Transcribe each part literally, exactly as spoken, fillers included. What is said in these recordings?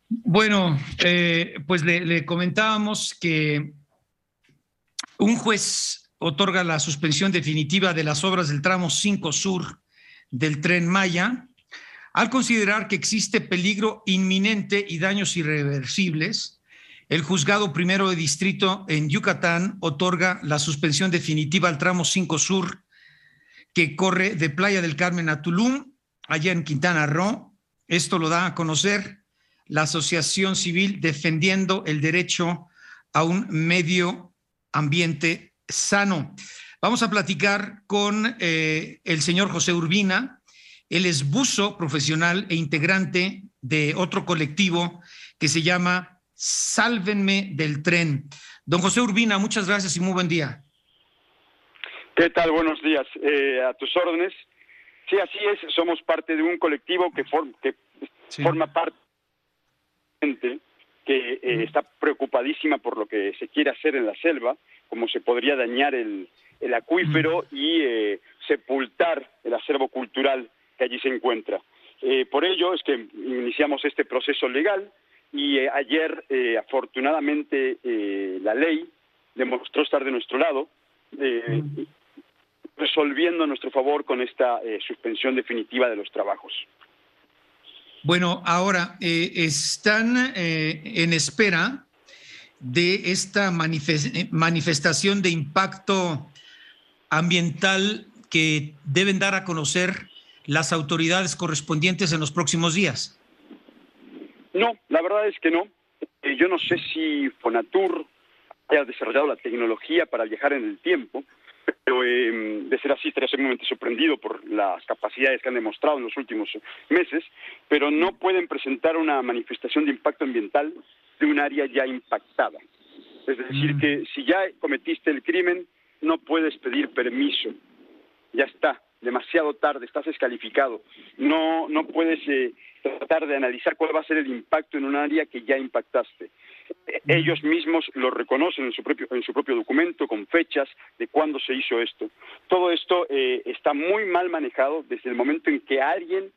Bueno, eh, pues le, le comentábamos que un juez otorga la suspensión definitiva de las obras del tramo cinco Sur del Tren Maya al considerar que existe peligro inminente y daños irreversibles. El juzgado primero de distrito en Yucatán otorga la suspensión definitiva al tramo cinco Sur que corre de Playa del Carmen a Tulum, allá en Quintana Roo. Esto lo da a conocer la Asociación Civil Defendiendo el Derecho a un Medio Ambiente Sano. Vamos a platicar con eh, el señor José Urbina. Él es buzo profesional e integrante de otro colectivo que se llama Sálvenme del Tren. Don José Urbina, muchas gracias y muy buen día. ¿Qué tal? Buenos días. Eh, a tus órdenes. Sí, así es. Somos parte de un colectivo que, form, que sí. forma parte que eh, está preocupadísima por lo que se quiere hacer en la selva, cómo se podría dañar el, el acuífero y eh, sepultar el acervo cultural que allí se encuentra. Eh, por ello es que iniciamos este proceso legal y eh, ayer, eh, afortunadamente, eh, la ley demostró estar de nuestro lado, eh, resolviendo a nuestro favor con esta eh, suspensión definitiva de los trabajos. Bueno, ahora eh, están eh, en espera de esta manifest manifestación de impacto ambiental que deben dar a conocer las autoridades correspondientes en los próximos días. No, la verdad es que no. Eh, yo no sé si Fonatur haya desarrollado la tecnología para viajar en el tiempo, pero eh, de ser así estaría sumamente sorprendido por las capacidades que han demostrado en los últimos meses, pero no pueden presentar una manifestación de impacto ambiental de un área ya impactada. Es decir, mm. que si ya cometiste el crimen, no puedes pedir permiso. Ya está, demasiado tarde, estás descalificado. No, no puedes eh, tratar de analizar cuál va a ser el impacto en un área que ya impactaste. Ellos mismos lo reconocen en su propio, en su propio documento, con fechas de cuándo se hizo esto. Todo esto eh, está muy mal manejado desde el momento en que alguien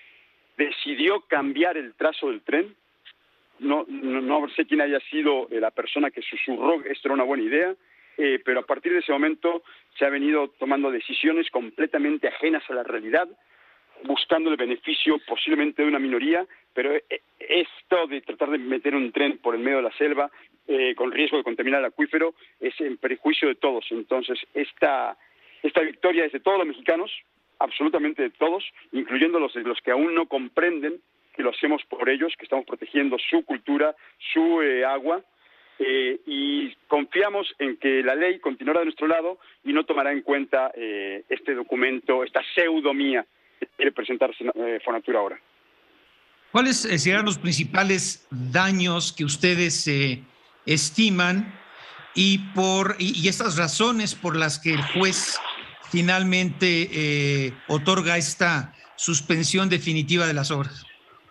decidió cambiar el trazo del tren. No, no, no sé quién haya sido la persona que susurró que esto era una buena idea, eh, pero a partir de ese momento se ha venido tomando decisiones completamente ajenas a la realidad, buscando el beneficio posiblemente de una minoría, pero esto de tratar de meter un tren por el medio de la selva eh, con riesgo de contaminar el acuífero es en perjuicio de todos. Entonces, esta, esta victoria es de todos los mexicanos, absolutamente de todos, incluyendo los, los que aún no comprenden que lo hacemos por ellos, que estamos protegiendo su cultura, su eh, agua, eh, y confiamos en que la ley continuará de nuestro lado y no tomará en cuenta eh, este documento, esta pseudomía que quiere presentarse eh, Fonatur ahora. ¿Cuáles eh, serán los principales daños que ustedes eh, estiman y por y, y estas razones por las que el juez finalmente eh, otorga esta suspensión definitiva de las obras?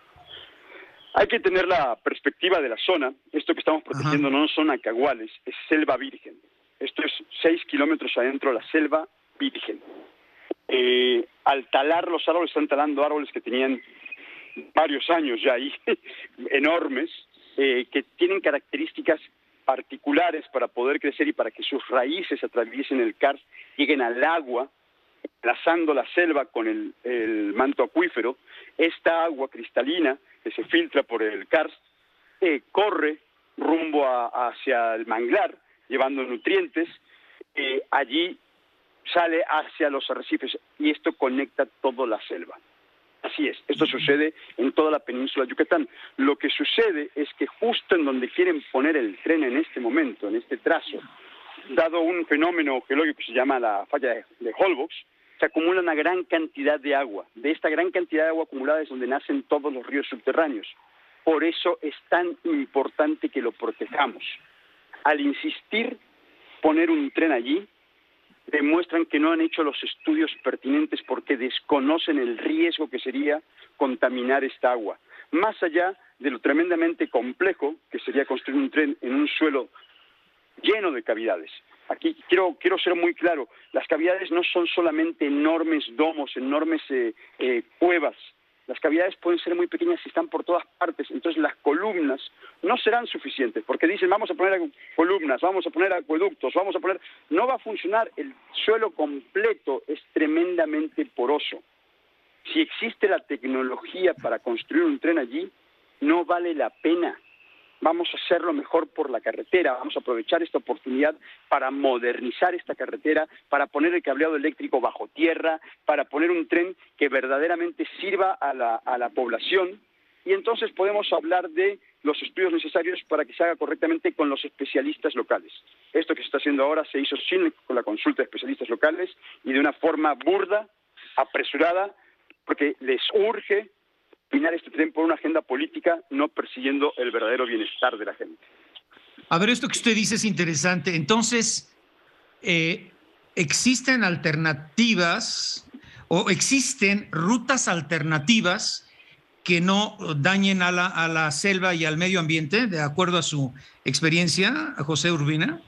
Hay que tener la perspectiva de la zona. Esto que estamos protegiendo Ajá. no son acaguales, es selva virgen. Esto es seis kilómetros adentro de la selva virgen. Eh, al talar los árboles, están talando árboles que tenían varios años ya ahí, enormes, eh, que tienen características particulares para poder crecer y para que sus raíces atraviesen el karst, lleguen al agua, enlazando la selva con el, el manto acuífero. Esta agua cristalina que se filtra por el karst eh, corre rumbo a, hacia el manglar, llevando nutrientes, eh, allí sale hacia los arrecifes y esto conecta toda la selva. Así es, esto sucede en toda la península de Yucatán. Lo que sucede es que justo en donde quieren poner el tren en este momento, en este trazo, dado un fenómeno geológico que se llama la falla de, de Holbox, se acumula una gran cantidad de agua. De esta gran cantidad de agua acumulada es donde nacen todos los ríos subterráneos. Por eso es tan importante que lo protejamos. Al insistir poner un tren allí, demuestran que no han hecho los estudios pertinentes porque desconocen el riesgo que sería contaminar esta agua. Más allá de lo tremendamente complejo que sería construir un tren en un suelo lleno de cavidades. Aquí quiero, quiero ser muy claro, las cavidades no son solamente enormes domos, enormes eh, eh, cuevas. Las cavidades pueden ser muy pequeñas y están por todas partes. Entonces las columnas no serán suficientes, porque dicen vamos a poner columnas, vamos a poner acueductos, vamos a poner... No va a funcionar, el suelo completo es tremendamente poroso. Si existe la tecnología para construir un tren allí, no vale la pena. Vamos a hacerlo mejor por la carretera, vamos a aprovechar esta oportunidad para modernizar esta carretera, para poner el cableado eléctrico bajo tierra, para poner un tren que verdaderamente sirva a la, a la población, y entonces podemos hablar de los estudios necesarios para que se haga correctamente con los especialistas locales. Esto que se está haciendo ahora se hizo sin con la consulta de especialistas locales y de una forma burda, apresurada, porque les urge terminar este tren por una agenda política, no persiguiendo el verdadero bienestar de la gente. A ver, esto que usted dice es interesante. Entonces, eh, ¿existen alternativas o existen rutas alternativas que no dañen a la, a la selva y al medio ambiente, de acuerdo a su experiencia, José Urbina?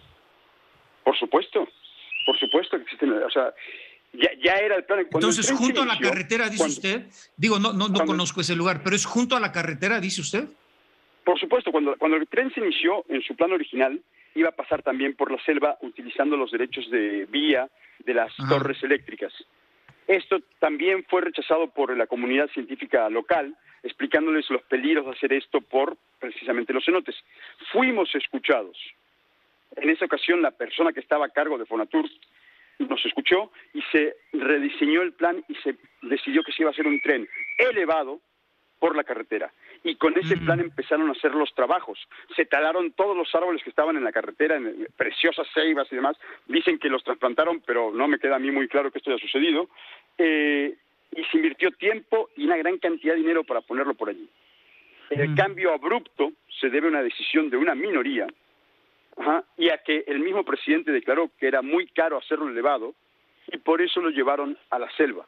Por supuesto, por supuesto que existen, o sea... Ya, ya era el plan. Cuando Entonces, el junto a la inició, carretera, dice cuando, usted, digo, no, no, no cuando, conozco ese lugar, pero es junto a la carretera, dice usted. Por supuesto, cuando, cuando el tren se inició, en su plan original, iba a pasar también por la selva utilizando los derechos de vía de las Ajá. torres eléctricas. Esto también fue rechazado por la comunidad científica local, explicándoles los peligros de hacer esto por precisamente los cenotes. Fuimos escuchados. En esa ocasión, la persona que estaba a cargo de Fonatur nos escuchó y se rediseñó el plan y se decidió que se iba a hacer un tren elevado por la carretera. Y con ese mm. plan empezaron a hacer los trabajos. Se talaron todos los árboles que estaban en la carretera, en preciosas ceibas y demás. Dicen que los trasplantaron, pero no me queda a mí muy claro que esto haya sucedido. Eh, y se invirtió tiempo y una gran cantidad de dinero para ponerlo por allí. El mm. cambio abrupto se debe a una decisión de una minoría, Ajá, y a que el mismo presidente declaró que era muy caro hacerlo elevado y por eso lo llevaron a la selva.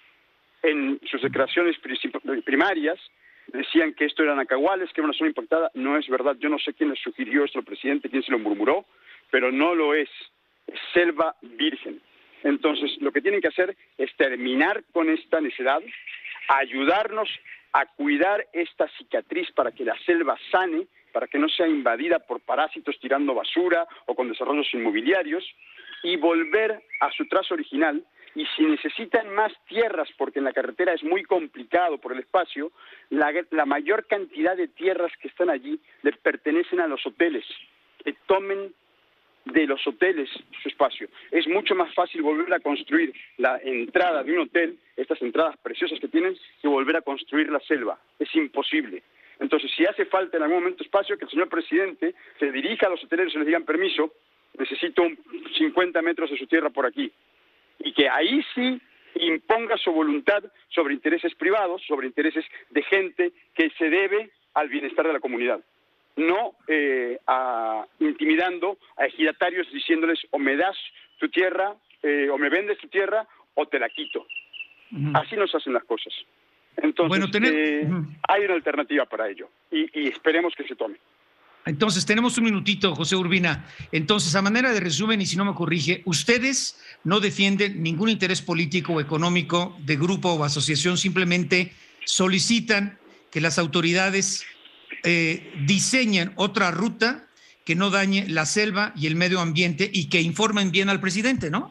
En sus declaraciones primarias decían que esto eran nacahuales, que era una zona impactada. No es verdad, yo no sé quién le sugirió esto al presidente, quién se lo murmuró, pero no lo es, es selva virgen. Entonces, lo que tienen que hacer es terminar con esta necedad, ayudarnos a cuidar esta cicatriz para que la selva sane, para que no sea invadida por parásitos tirando basura o con desarrollos inmobiliarios, y volver a su trazo original. Y si necesitan más tierras, porque en la carretera es muy complicado por el espacio, la, la mayor cantidad de tierras que están allí le pertenecen a los hoteles, que tomen de los hoteles su espacio. Es mucho más fácil volver a construir la entrada de un hotel, estas entradas preciosas que tienen, que volver a construir la selva. Es imposible. Entonces, si hace falta en algún momento espacio, que el señor presidente se dirija a los hoteleros y les digan permiso, necesito un cincuenta metros de su tierra por aquí. Y que ahí sí imponga su voluntad sobre intereses privados, sobre intereses de gente que se debe al bienestar de la comunidad. No eh, a, intimidando a ejidatarios diciéndoles o me das tu tierra, eh, o me vendes tu tierra, o te la quito. Uh-huh. Así nos hacen las cosas. Entonces, bueno, tener... eh, uh-huh. hay una alternativa para ello y, y esperemos que se tome. Entonces, tenemos un minutito, José Urbina. Entonces, a manera de resumen, y si no me corrige, ustedes no defienden ningún interés político o económico de grupo o asociación, simplemente solicitan que las autoridades eh, diseñen otra ruta que no dañe la selva y el medio ambiente y que informen bien al presidente, ¿no?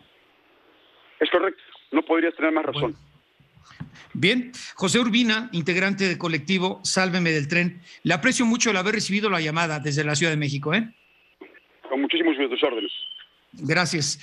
Es correcto, no podrías tener más razón. Bueno. Bien, José Urbina, integrante del colectivo Sálveme del Tren, le aprecio mucho el haber recibido la llamada desde la Ciudad de México, ¿eh? Con muchísimos de tus órdenes. Gracias.